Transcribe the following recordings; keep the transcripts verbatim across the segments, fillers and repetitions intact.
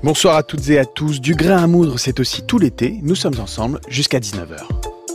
Bonsoir à toutes et à tous. Du grain à moudre, c'est aussi tout l'été. Nous sommes ensemble jusqu'à dix-neuf heures.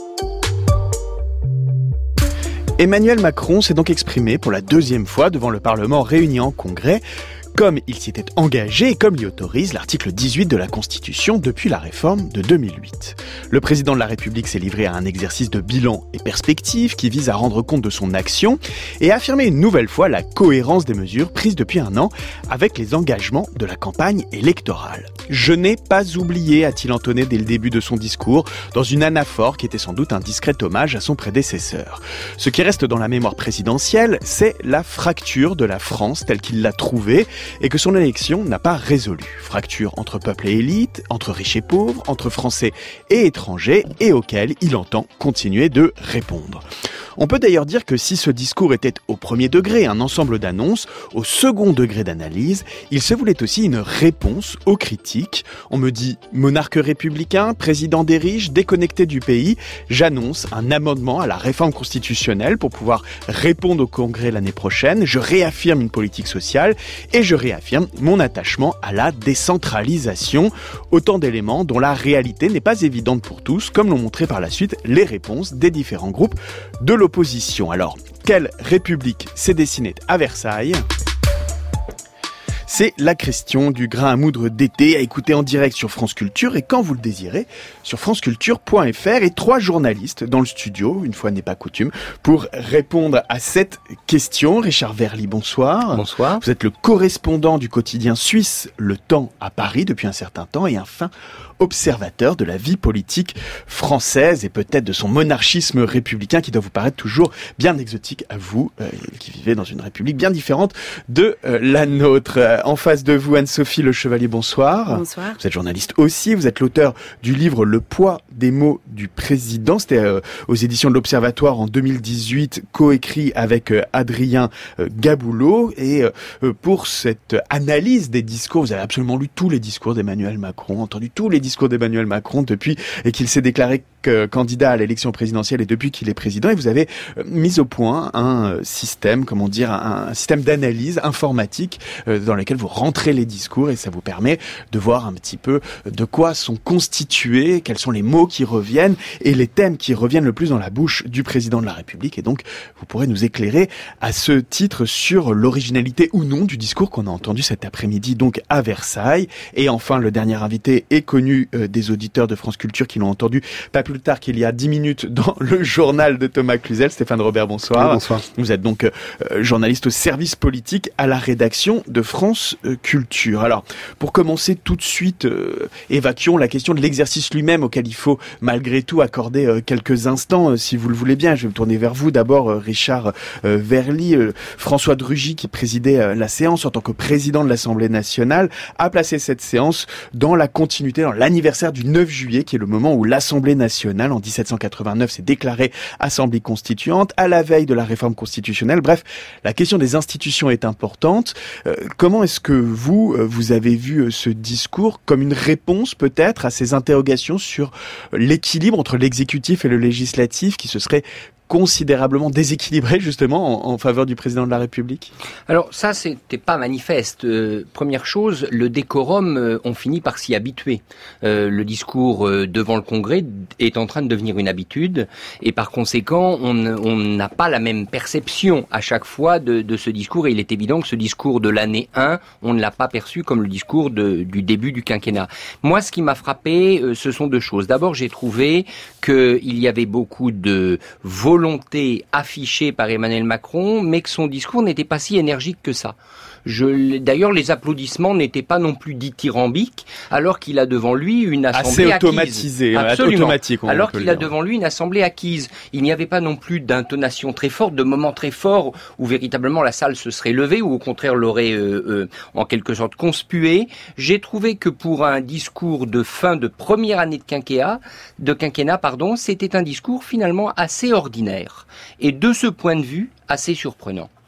Emmanuel Macron s'est donc exprimé pour la deuxième fois devant le Parlement réuni en congrès, comme il s'y était engagé et comme l'y autorise l'article dix-huit de la Constitution depuis la réforme de deux mille huit. Le président de la République s'est livré à un exercice de bilan et perspective qui vise à rendre compte de son action et à affirmer une nouvelle fois la cohérence des mesures prises depuis un an avec les engagements de la campagne électorale. « Je n'ai pas oublié », a-t-il entonné dès le début de son discours, dans une anaphore qui était sans doute un discret hommage à son prédécesseur. Ce qui reste dans la mémoire présidentielle, c'est la fracture de la France telle qu'il l'a trouvée et que son élection n'a pas résolu. Fracture entre peuple et élite, entre riches et pauvres, entre Français et étrangers, et auquel il entend continuer de répondre. On peut d'ailleurs dire que si ce discours était au premier degré un ensemble d'annonces, au second degré d'analyse, il se voulait aussi une réponse aux critiques. On me dit « monarque républicain, président des riches, déconnecté du pays », j'annonce un amendement à la réforme constitutionnelle pour pouvoir répondre au Congrès l'année prochaine, je réaffirme une politique sociale et je réaffirme mon attachement à la décentralisation. Autant d'éléments dont la réalité n'est pas évidente pour tous, comme l'ont montré par la suite les réponses des différents groupes de l'opposition. L'opposition. Alors, quelle république s'est dessinée à Versailles ? C'est la question du grain à moudre d'été à écouter en direct sur France Culture et quand vous le désirez sur franceculture point f r et trois journalistes dans le studio, une fois n'est pas coutume, pour répondre à cette question. Richard Verly, bonsoir. Bonsoir. Vous êtes le correspondant du quotidien suisse Le Temps à Paris depuis un certain temps et un fin observateur de la vie politique française et peut-être de son monarchisme républicain qui doit vous paraître toujours bien exotique à vous, euh, qui vivez dans une république bien différente de euh, la nôtre. Euh, en face de vous, Anne-Sophie Le Chevalier, bonsoir. Bonsoir. Vous êtes journaliste aussi, vous êtes l'auteur du livre Le poids des mots du président. C'était euh, aux éditions de l'Observatoire en deux mille dix-huit, coécrit avec euh, Adrien euh, Gaboulot. Et euh, pour cette analyse des discours, vous avez absolument lu tous les discours d'Emmanuel Macron, entendu tous les discours d'Emmanuel Macron depuis et qu'il s'est déclaré que candidat à l'élection présidentielle et depuis qu'il est président, et vous avez mis au point un système, comment dire, un, un système d'analyse informatique euh, dans lequel vous rentrez les discours et ça vous permet de voir un petit peu de quoi sont constitués, quels sont les mots qui reviennent et les thèmes qui reviennent le plus dans la bouche du président de la République. Et donc, vous pourrez nous éclairer à ce titre sur l'originalité ou non du discours qu'on a entendu cet après-midi donc à Versailles. Et enfin, le dernier invité est connu euh, des auditeurs de France Culture qui l'ont entendu pas plus tard qu'il y a dix minutes dans le journal de Thomas Cluzel. Stéphane Robert, bonsoir. Oui, bonsoir. Vous êtes donc euh, journaliste au service politique à la rédaction de France euh, Culture. Alors, pour commencer tout de suite, euh, évacuons la question de l'exercice lui-même auquel il faut malgré tout accorder euh, quelques instants, euh, si vous le voulez bien. Je vais me tourner vers vous d'abord, euh, Richard euh, Verly. Euh, François de Rugy, qui présidait euh, la séance en tant que président de l'Assemblée nationale, a placé cette séance dans la continuité, dans l'anniversaire du neuf juillet, qui est le moment où l'Assemblée nationale, en dix-sept cent quatre-vingt-neuf, s'est déclarée Assemblée constituante, à la veille de la réforme constitutionnelle. Bref, la question des institutions est importante. Euh, comment est-ce que vous, vous avez vu ce discours comme une réponse peut-être à ces interrogations sur l'équilibre entre l'exécutif et le législatif qui se serait considérablement déséquilibré justement en, en faveur du président de la République? Alors ça, c'était pas manifeste. Euh, première chose, le décorum, euh, on finit par s'y habituer. Euh, le discours euh, devant le Congrès est en train de devenir une habitude et par conséquent, on n'a pas la même perception à chaque fois de, de ce discours et il est évident que ce discours de l'année un, on ne l'a pas perçu comme le discours de, du début du quinquennat. Moi, ce qui m'a frappé, euh, ce sont deux choses. D'abord, j'ai trouvé qu'il y avait beaucoup de volonté affichée par Emmanuel Macron, mais que son discours n'était pas si énergique que ça. Je, d'ailleurs, les applaudissements n'étaient pas non plus dithyrambiques, alors qu'il a devant lui une assemblée assez automatisée, acquise. Absolument. Automatique, on alors peut qu'il le a dire. devant lui une assemblée acquise. Il n'y avait pas non plus d'intonation très forte, de moments très forts où véritablement la salle se serait levée ou au contraire l'aurait euh, euh, en quelque sorte conspuée. J'ai trouvé que pour un discours de fin de première année de quinquennat, de quinquennat, pardon, c'était un discours finalement assez ordinaire et de ce point de vue assez surprenant.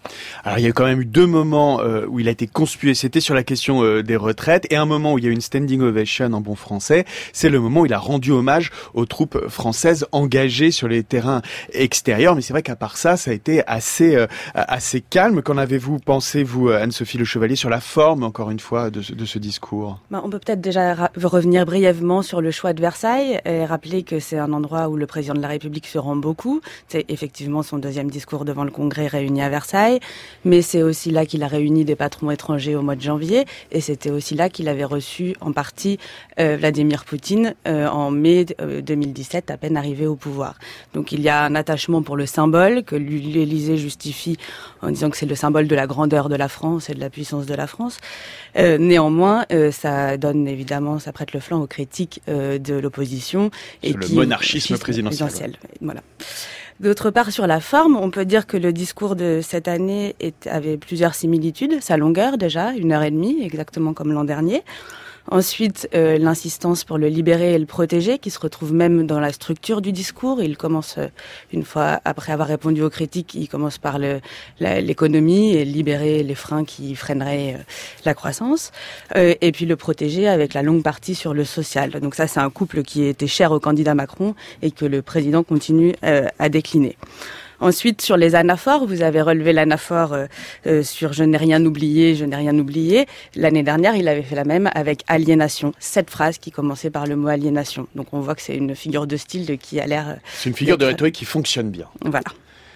Alors il y a quand même eu deux moments euh, où il a été conspué, c'était sur la question euh, des retraites, et un moment où il y a eu une standing ovation en bon français, c'est le moment où il a rendu hommage aux troupes françaises engagées sur les terrains extérieurs. Mais c'est vrai qu'à part ça, ça a été assez euh, assez calme. Qu'en avez-vous pensé, vous, Anne-Sophie Le Chevalier, sur la forme, encore une fois, de ce, de ce discours? Ben, on peut peut-être déjà ra- revenir brièvement sur le choix de Versailles et rappeler que c'est un endroit où le président de la République se rend beaucoup. C'est effectivement son deuxième discours devant le Congrès réuni à Versailles, mais c'est aussi là qu'il a réuni des patrons étrangers au mois de janvier, et c'était aussi là qu'il avait reçu en partie euh, Vladimir Poutine euh, en mai euh, deux mille dix-sept, à peine arrivé au pouvoir. Donc il y a un attachement pour le symbole que l'Élysée justifie en disant que c'est le symbole de la grandeur de la France et de la puissance de la France. Euh, néanmoins, euh, ça donne évidemment, ça prête le flanc aux critiques euh, de l'opposition et sur le puis, monarchisme présidentiel. présidentiel. Voilà. D'autre part, sur la forme, on peut dire que le discours de cette année est, avait plusieurs similitudes. Sa longueur, déjà, une heure et demie, exactement comme l'an dernier. Ensuite, euh, l'insistance pour le libérer et le protéger, qui se retrouve même dans la structure du discours. Il commence, euh, une fois après avoir répondu aux critiques, il commence par le, la, l'économie et libérer les freins qui freineraient euh, la croissance. Euh, et puis le protéger avec la longue partie sur le social. Donc ça, c'est un couple qui était cher au candidat Macron et que le président continue euh, à décliner. Ensuite, sur les anaphores, vous avez relevé l'anaphore euh, euh, sur « Je n'ai rien oublié, je n'ai rien oublié ». L'année dernière, il avait fait la même avec « aliénation ». Sept phrases qui commençaient par le mot « aliénation ». Donc on voit que c'est une figure de style qui a l'air... C'est une figure de rhétorique qui fonctionne bien. Voilà.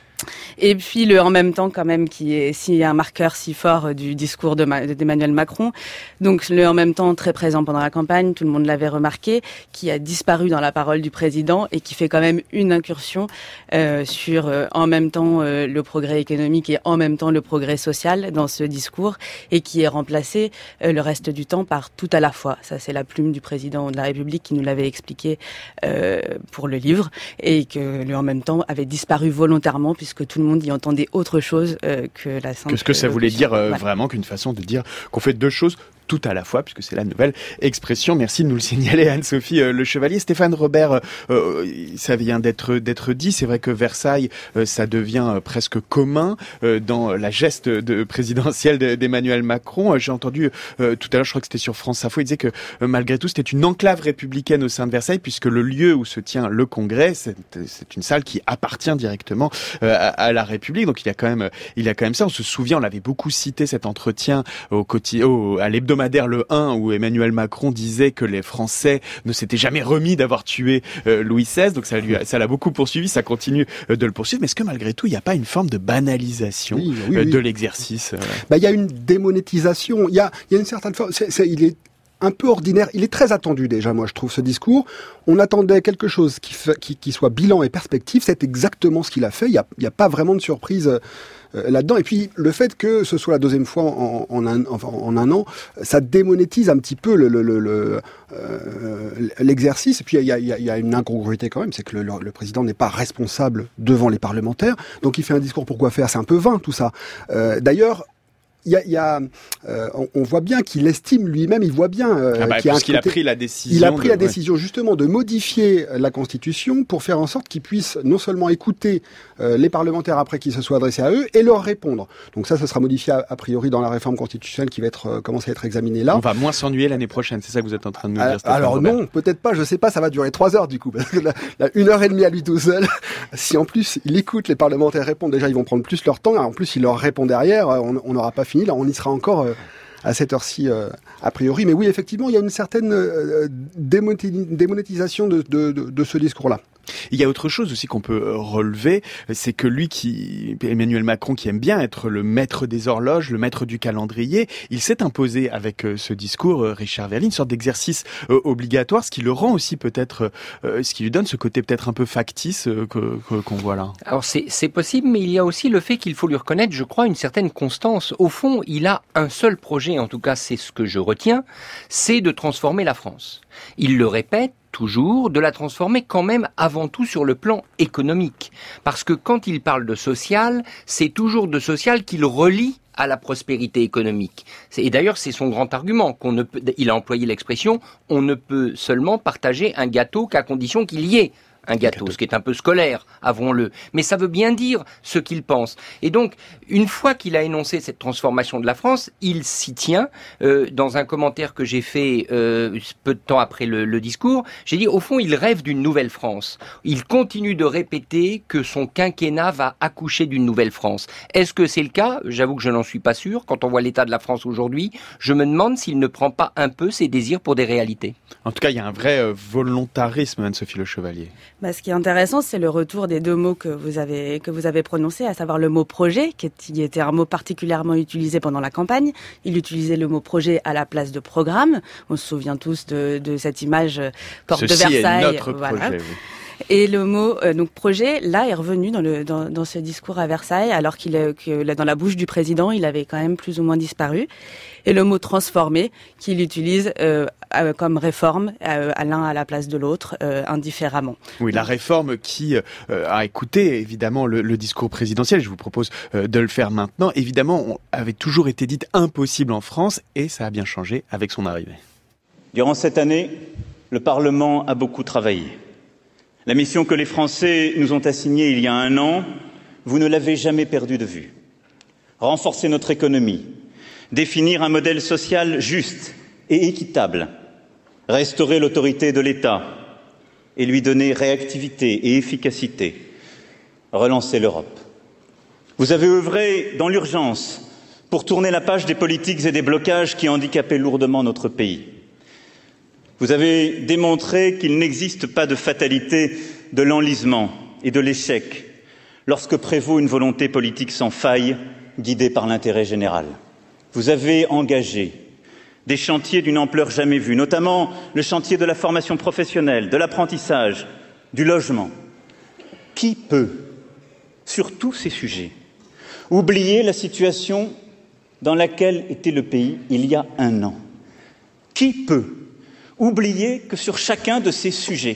Et puis le en même temps quand même qui est si un marqueur si fort du discours de Ma, d'Emmanuel Macron. Donc le en même temps très présent pendant la campagne, tout le monde l'avait remarqué, qui a disparu dans la parole du président et qui fait quand même une incursion euh, sur euh, en même temps euh, le progrès économique et en même temps le progrès social dans ce discours, et qui est remplacé euh, le reste du temps par tout à la fois. Ça c'est la plume du président de la République qui nous l'avait expliqué euh, pour le livre, et que le en même temps avait disparu volontairement puisque que tout le monde y entendait autre chose euh, que la simple... Qu'est-ce que ça voulait dire euh, voilà. Vraiment qu'une façon de dire qu'on fait deux choses tout à la fois, puisque c'est la nouvelle expression. Merci de nous le signaler, Anne-Sophie euh, Le Chevalier. Stéphane Robert, euh, ça vient d'être d'être dit. C'est vrai que Versailles, euh, ça devient euh, presque commun euh, dans la geste de, présidentielle de, d'Emmanuel Macron. Euh, j'ai entendu euh, tout à l'heure, je crois que c'était sur France Info, il disait que euh, malgré tout, c'était une enclave républicaine au sein de Versailles, puisque le lieu où se tient le Congrès, c'est, c'est une salle qui appartient directement euh, à, à la République. Donc il y a quand même, il y a quand même ça. On se souvient, on l'avait beaucoup cité cet entretien au quotidien, au, à l'hebdomadaire Le un, où Emmanuel Macron disait que les Français ne s'étaient jamais remis d'avoir tué euh, Louis seize. Donc ça lui, a, ça l'a beaucoup poursuivi, ça continue euh, de le poursuivre. Mais est-ce que malgré tout, il n'y a pas une forme de banalisation oui, oui, euh, oui. de l'exercice euh... Bah, il y a une démonétisation. Il y a, il y a une certaine forme. C'est, c'est, il est un peu ordinaire. Il est très attendu déjà, moi, je trouve, ce discours. On attendait quelque chose qui, fait, qui, qui soit bilan et perspective. C'est exactement ce qu'il a fait. Il n'y a, il y a pas vraiment de surprise euh, là-dedans. Et puis, le fait que ce soit la deuxième fois en, en, un, en, en un an, ça démonétise un petit peu le, le, le, le, euh, l'exercice. Et puis, il y a, il y a, il y a une incongruité quand même. C'est que le, le, le président n'est pas responsable devant les parlementaires. Donc, il fait un discours pour quoi faire. C'est un peu vain, tout ça. Euh, d'ailleurs, Il y a, il y a euh, on, on voit bien qu'il estime lui-même, il voit bien euh, ah bah, qu'il y a parce un qu'il côté, a pris la décision. Il a pris de, la décision ouais. justement de modifier la Constitution pour faire en sorte qu'il puisse non seulement écouter euh, les parlementaires après qu'ils se soient adressés à eux et leur répondre. Donc ça, ça sera modifié a, a priori dans la réforme constitutionnelle qui va être euh, commencer à être examinée là. On va moins s'ennuyer l'année prochaine, c'est ça que vous êtes en train de nous alors, dire. Stéphane alors Robert. non, peut-être pas. Je sais pas. Ça va durer trois heures du coup, parce que la, la une heure et demie à lui tout seul. Si en plus il écoute les parlementaires répondre, déjà ils vont prendre plus leur temps. En plus, il leur répond derrière. On n'aura pas fini. Là, on y sera encore. Euh, à cette heure-ci, euh, a priori. Mais oui, effectivement, il y a une certaine euh, démonétisation de, de, de, de ce discours-là. Il y a autre chose aussi qu'on peut relever, c'est que lui qui, Emmanuel Macron, qui aime bien être le maître des horloges, le maître du calendrier, il s'est imposé avec ce discours, Richard Verly, une sorte d'exercice obligatoire, ce qui le rend aussi peut-être, ce qui lui donne ce côté peut-être un peu factice que, que, qu'on voit là. Alors c'est, c'est possible, mais il y a aussi le fait qu'il faut lui reconnaître, je crois, une certaine constance. Au fond, il a un seul projet, en tout cas c'est ce que je retiens, c'est de transformer la France. Il le répète toujours, de la transformer quand même avant tout sur le plan économique. Parce que quand il parle de social, c'est toujours de social qu'il relie à la prospérité économique. Et d'ailleurs, c'est son grand argument. Qu'on ne peut, il a employé l'expression « on ne peut seulement partager un gâteau qu'à condition qu'il y ait un gâteau, ce qui est un peu scolaire, avouons-le. Mais ça veut bien dire ce qu'il pense. Et donc, une fois qu'il a énoncé cette transformation de la France, il s'y tient. Euh, dans un commentaire que j'ai fait euh, peu de temps après le, le discours, j'ai dit, au fond, il rêve d'une nouvelle France. Il continue de répéter que son quinquennat va accoucher d'une nouvelle France. Est-ce que c'est le cas ? J'avoue que je n'en suis pas sûr. Quand on voit l'état de la France aujourd'hui, je me demande s'il ne prend pas un peu ses désirs pour des réalités. En tout cas, il y a un vrai euh, volontarisme, Anne-Sophie Le Chevalier. Bah, ce qui est intéressant, c'est le retour des deux mots que vous avez que vous avez prononcés, à savoir le mot projet, qui, est, qui était un mot particulièrement utilisé pendant la campagne. Il utilisait le mot projet à la place de programme. On se souvient tous de, de cette image porte Ceci de Versailles. Est notre voilà. projet, oui. Et le mot euh, donc projet là est revenu dans le dans, dans ce discours à Versailles, alors qu'il est, que dans la bouche du président il avait quand même plus ou moins disparu. Et le mot transformer qu'il utilise euh, euh, comme réforme euh, à l'un à la place de l'autre euh, indifféremment. Oui, la réforme qui euh, a écouté évidemment le, le discours présidentiel. Je vous propose euh, de le faire maintenant. Évidemment, on avait toujours été dite impossible en France et ça a bien changé avec son arrivée. Durant cette année, le Parlement a beaucoup travaillé. La mission que les Français nous ont assignée il y a un an, vous ne l'avez jamais perdue de vue. Renforcer notre économie, définir un modèle social juste et équitable, restaurer l'autorité de l'État et lui donner réactivité et efficacité, relancer l'Europe. Vous avez œuvré dans l'urgence pour tourner la page des politiques et des blocages qui handicapaient lourdement notre pays. Vous avez démontré qu'il n'existe pas de fatalité de l'enlisement et de l'échec lorsque prévaut une volonté politique sans faille, guidée par l'intérêt général. Vous avez engagé des chantiers d'une ampleur jamais vue, notamment le chantier de la formation professionnelle, de l'apprentissage, du logement. Qui peut, sur tous ces sujets, oublier la situation dans laquelle était le pays il y a un an ? Qui peut oublier que sur chacun de ces sujets,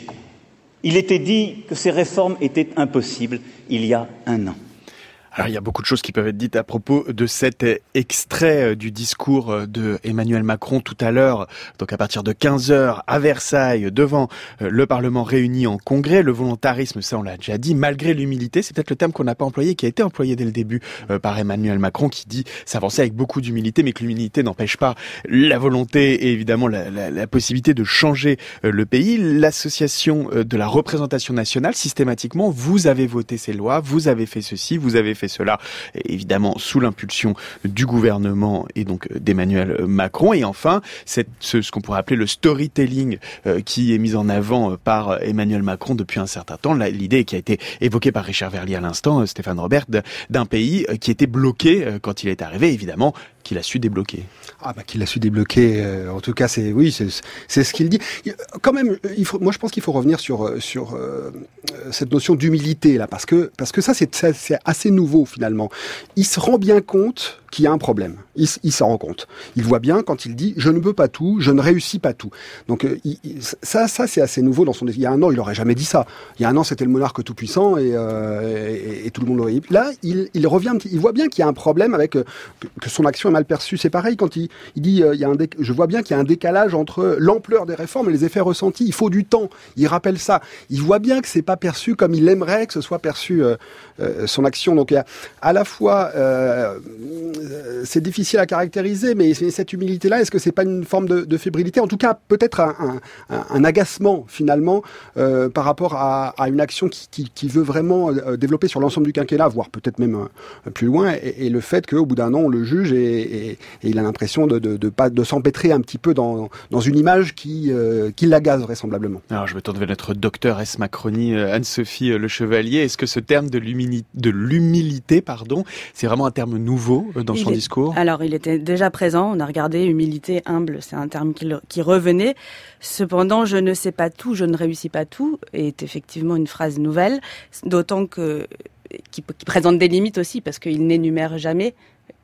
il était dit que ces réformes étaient impossibles il y a un an. Alors, il y a beaucoup de choses qui peuvent être dites à propos de cet extrait du discours de Emmanuel Macron tout à l'heure. Donc, à partir de quinze heures, à Versailles, devant le Parlement réuni en congrès. Le volontarisme, ça, on l'a déjà dit, malgré l'humilité. C'est peut-être le terme qu'on n'a pas employé, qui a été employé dès le début par Emmanuel Macron, qui dit s'avancer avec beaucoup d'humilité, mais que l'humilité n'empêche pas la volonté et évidemment la, la, la possibilité de changer le pays. L'association de la représentation nationale, systématiquement, vous avez voté ces lois, vous avez fait ceci, vous avez fait cela, évidemment sous l'impulsion du gouvernement et donc d'Emmanuel Macron. Et enfin, c'est ce, ce qu'on pourrait appeler le storytelling euh, qui est mis en avant par Emmanuel Macron depuis un certain temps. L'idée qui a été évoquée par Richard Verlier à l'instant, Stéphane Robert, d'un pays qui était bloqué quand il est arrivé, évidemment, qu'il a su débloquer. Ah bah qu'il a su débloquer. Euh, en tout cas, c'est oui, c'est c'est ce qu'il dit. Quand même, il faut. Moi, je pense qu'il faut revenir sur sur euh, cette notion d'humilité là, parce que parce que ça, c'est c'est assez nouveau finalement. Il se rend bien compte qu'il y a un problème. Il, il s'en rend compte. Il voit bien quand il dit « je ne peux pas tout, je ne réussis pas tout ». Donc euh, il, ça, ça c'est assez nouveau dans son... Il y a un an, il n'aurait jamais dit ça. Il y a un an, c'était le monarque tout-puissant et, euh, et, et tout le monde l'aurait... Là, il, il revient, il voit bien qu'il y a un problème avec... Euh, que, que son action est mal perçue. C'est pareil quand il, il dit euh, il y a un déc... « je vois bien qu'il y a un décalage entre l'ampleur des réformes et les effets ressentis. Il faut du temps ». Il rappelle ça. Il voit bien que c'est pas perçu comme il aimerait que ce soit perçu euh, euh, son action. Donc il y a à la fois... Euh, c'est difficile à caractériser, mais cette humilité-là, est-ce que c'est pas une forme de, de fébrilité ? En tout cas, peut-être un, un, un agacement, finalement, euh, par rapport à, à une action qui, qui, qui veut vraiment euh, développer sur l'ensemble du quinquennat, voire peut-être même euh, plus loin, et, et le fait qu'au bout d'un an, on le juge et, et, et il a l'impression de, de, de, pas, de s'empêtrer un petit peu dans, dans une image qui, euh, qui l'agace vraisemblablement. Alors, je me tourne vers notre docteur S. Macronie, Anne-Sophie Le Chevalier. Est-ce que ce terme de l'humilité, de l'humilité, pardon, c'est vraiment un terme nouveau dans son il est, discours ? Alors, il était déjà présent. On a regardé humilité, humble. C'est un terme qui, qui revenait. Cependant, je ne sais pas tout, je ne réussis pas tout est effectivement une phrase nouvelle, d'autant que qui, qui présente des limites aussi parce qu'il n'énumère jamais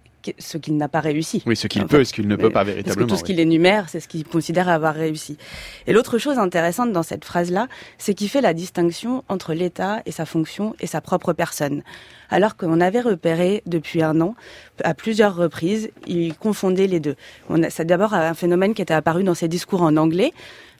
ce qu'il n'a pas réussi. Oui, ce qu'il peut et ce qu'il ne peut pas véritablement. Parce que tout ce oui. qu'il énumère, c'est ce qu'il considère avoir réussi. Et l'autre chose intéressante dans cette phrase-là, c'est qu'il fait la distinction entre l'État et sa fonction et sa propre personne. Alors qu'on avait repéré depuis un an, à plusieurs reprises, il confondait les deux. On a, c'est d'abord un phénomène qui était apparu dans ses discours en anglais,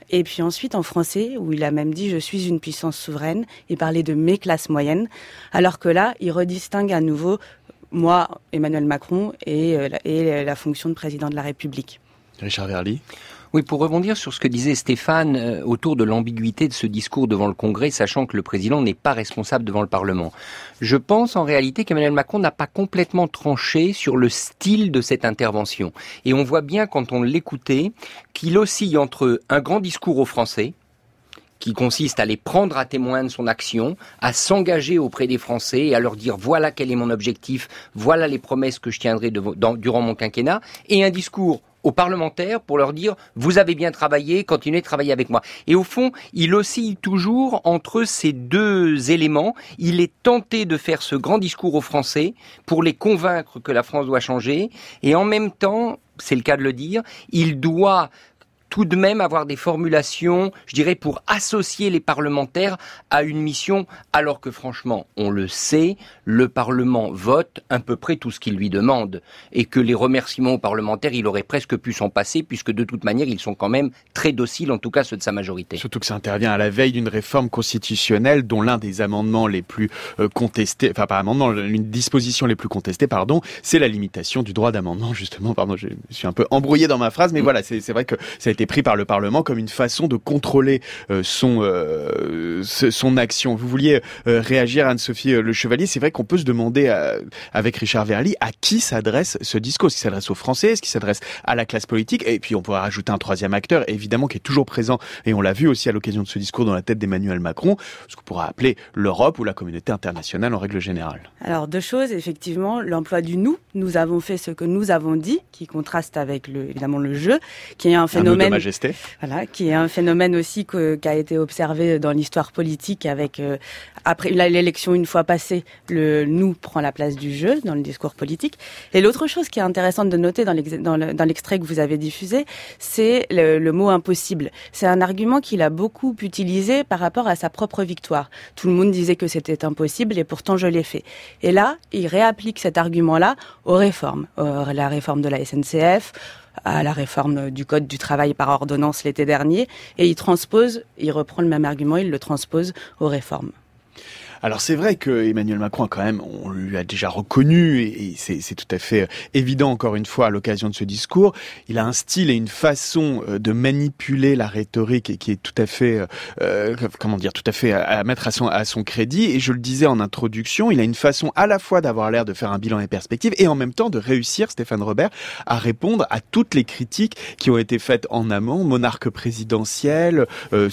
Et puis ensuite en français, où il a même dit « je suis une puissance souveraine », il parlait de mes classes moyennes, alors que là, il redistingue à nouveau moi, Emmanuel Macron, et, euh, et la fonction de président de la République. Richard Verly. Oui, pour rebondir sur ce que disait Stéphane euh, autour de l'ambiguïté de ce discours devant le Congrès, sachant que le président n'est pas responsable devant le Parlement. Je pense en réalité qu'Emmanuel Macron n'a pas complètement tranché sur le style de cette intervention. Et on voit bien quand on l'écoutait qu'il oscille entre un grand discours aux Français, qui consiste à les prendre à témoin de son action, à s'engager auprès des Français et à leur dire voilà quel est mon objectif, voilà les promesses que je tiendrai de, dans, durant mon quinquennat, et un discours aux parlementaires pour leur dire vous avez bien travaillé, continuez de travailler avec moi. Et au fond, il oscille toujours entre ces deux éléments. Il est tenté de faire ce grand discours aux Français pour les convaincre que la France doit changer, et en même temps, c'est le cas de le dire, il doit tout de même avoir des formulations, je dirais, pour associer les parlementaires à une mission, alors que franchement, on le sait, le Parlement vote à peu près tout ce qu'il lui demande, et que les remerciements aux parlementaires, il aurait presque pu s'en passer, puisque de toute manière, ils sont quand même très dociles, en tout cas ceux de sa majorité. Surtout que ça intervient à la veille d'une réforme constitutionnelle dont l'un des amendements les plus euh, contestés, enfin pas amendement, l'une disposition les plus contestées, pardon, c'est la limitation du droit d'amendement, justement, pardon, je suis un peu embrouillé dans ma phrase, mais mmh. voilà, c'est, c'est vrai que ça a été pris par le Parlement comme une façon de contrôler euh, son euh, son action. Vous vouliez euh, réagir, Anne-Sophie euh, Le Chevalier. C'est vrai qu'on peut se demander euh, avec Richard Verly à qui s'adresse ce discours. Est-ce qu'il s'adresse aux Français? Est-ce qu'il s'adresse à la classe politique? Et puis on pourrait rajouter un troisième acteur, évidemment, qui est toujours présent, et on l'a vu aussi à l'occasion de ce discours dans la tête d'Emmanuel Macron, ce qu'on pourrait appeler l'Europe ou la communauté internationale en règle générale. Alors deux choses, effectivement, l'emploi du nous. Nous avons fait ce que nous avons dit, qui contraste avec le, évidemment le jeu, qui est un phénomène... Un majesté. Voilà, qui est un phénomène aussi que, qui a été observé dans l'histoire politique avec, euh, après l'élection une fois passée, le nous prend la place du jeu dans le discours politique. Et l'autre chose qui est intéressante de noter dans, l'ex, dans, le, dans l'extrait que vous avez diffusé, c'est le, le mot impossible. C'est un argument qu'il a beaucoup utilisé par rapport à sa propre victoire. Tout le monde disait que c'était impossible et pourtant je l'ai fait. Et là, il réapplique cet argument-là aux réformes, à la réforme de la S N C F, à la réforme du Code du travail par ordonnance l'été dernier, et il transpose, il reprend le même argument, il le transpose aux réformes. Alors c'est vrai que Emmanuel Macron a quand même, on lui a déjà reconnu, et c'est, c'est tout à fait évident encore une fois à l'occasion de ce discours, il a un style et une façon de manipuler la rhétorique qui est tout à fait, euh, comment dire, tout à fait à mettre à son, à son crédit. Et je le disais en introduction, il a une façon à la fois d'avoir l'air de faire un bilan et perspective, et en même temps de réussir, Stéphane Robert, à répondre à toutes les critiques qui ont été faites en amont, monarque présidentiel, euh,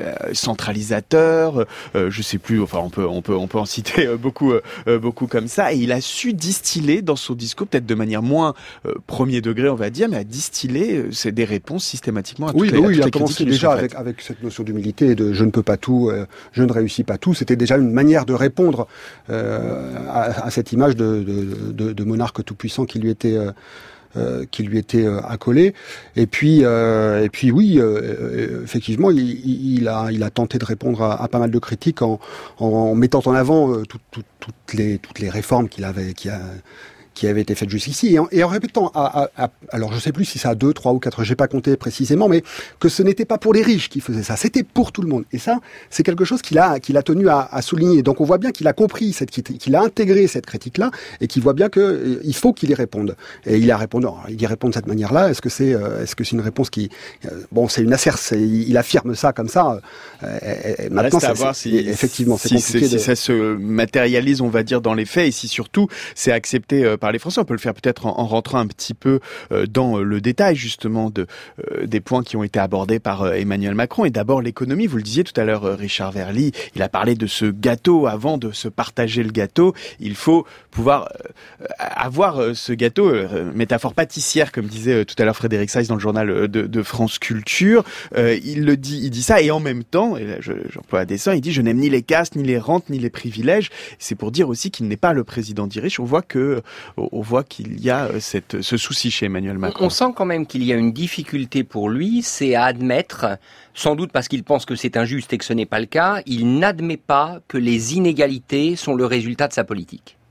centralisateur, euh, je sais plus, enfin on peut On peut, on peut en citer beaucoup, euh, beaucoup comme ça. Et il a su distiller dans son discours, peut-être de manière moins euh, premier degré, on va dire, mais à distiller euh, c'est des réponses systématiquement à toutes oui, les, bah à oui, toutes il a les commencé déjà avec, avec cette notion d'humilité et de je ne peux pas tout, euh, je ne réussis pas tout. C'était déjà une manière de répondre euh, à, à cette image de, de, de, de monarque tout-puissant qui lui était... Euh, Euh, qui lui était euh, accolé. Et puis, euh, et puis oui, euh, effectivement, il, il, a, il a tenté de répondre à, à pas mal de critiques en, en mettant en avant euh, tout, tout, toutes les, toutes les réformes qu'il avait, qu'il a, qui avait été faite jusqu'ici, et en, et en répétant, à, à, à, alors je sais plus si ça a deux, trois ou quatre, j'ai pas compté précisément, mais que ce n'était pas pour les riches qui faisaient ça, c'était pour tout le monde. Et ça, c'est quelque chose qu'il a, qu'il a tenu à, à souligner. Donc on voit bien qu'il a compris cette, qu'il a intégré cette critique-là, et qu'il voit bien que euh, il faut qu'il y réponde. Et il a répondu, il y répond de cette manière-là. Est-ce que c'est, euh, est-ce que c'est une réponse qui, euh, bon, c'est une assertion, il affirme ça comme ça. Euh, et, et maintenant, ça, à voir c'est, si, effectivement, c'est si, compliqué. Si de... ça se matérialise, on va dire, dans les faits, et si surtout c'est accepté euh, par les Français. On peut le faire peut-être en, en rentrant un petit peu euh, dans le détail justement de euh, des points qui ont été abordés par euh, Emmanuel Macron. Et d'abord l'économie, vous le disiez tout à l'heure, euh, Richard Verly, il a parlé de ce gâteau. Avant de se partager le gâteau, il faut pouvoir euh, avoir euh, ce gâteau, euh, métaphore pâtissière comme disait euh, tout à l'heure Frédéric Saiz dans le journal euh, de, de France Culture. Euh, il le dit, il dit ça, et en même temps, et là, je, j'emploie à dessein, il dit je n'aime ni les castes, ni les rentes, ni les privilèges. C'est pour dire aussi qu'il n'est pas le président des riches. On voit que on voit qu'il y a cette, ce souci chez Emmanuel Macron. On sent quand même qu'il y a une difficulté pour lui, c'est à admettre, sans doute parce qu'il pense que c'est injuste et que ce n'est pas le cas, il n'admet pas que les inégalités sont le résultat de sa politique.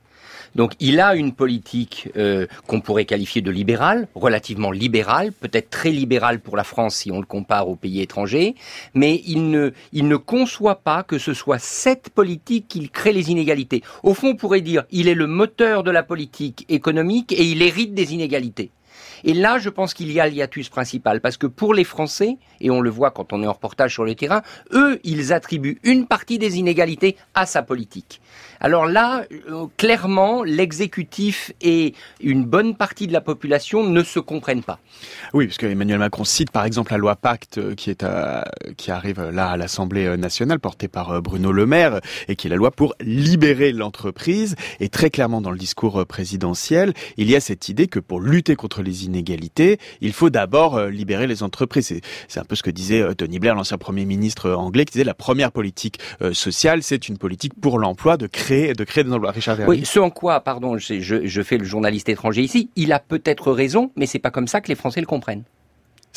Donc il a une politique euh, qu'on pourrait qualifier de libérale, relativement libérale, peut-être très libérale pour la France si on le compare aux pays étrangers, mais il ne, il ne conçoit pas que ce soit cette politique qui crée les inégalités. Au fond, on pourrait dire il est le moteur de la politique économique et il hérite des inégalités. Et là, je pense qu'il y a l'hiatus principal, parce que pour les Français, et on le voit quand on est en reportage sur le terrain, eux, ils attribuent une partie des inégalités à sa politique. Alors là, euh, clairement, l'exécutif et une bonne partie de la population ne se comprennent pas. Oui, parce que Emmanuel Macron cite par exemple la loi Pacte qui est à, qui arrive là à l'Assemblée nationale, portée par Bruno Le Maire, et qui est la loi pour libérer l'entreprise. Et très clairement dans le discours présidentiel, il y a cette idée que pour lutter contre les inégalités, il faut d'abord libérer les entreprises. C'est, c'est un peu ce que disait Tony Blair, l'ancien Premier ministre anglais, qui disait la première politique sociale, c'est une politique pour l'emploi, de créer, de créer des emplois. Richard Verly. Oui, ce en quoi, pardon, je, je, je fais le journaliste étranger ici, il a peut-être raison, mais c'est pas comme ça que les Français le comprennent. C'est-à-dire ?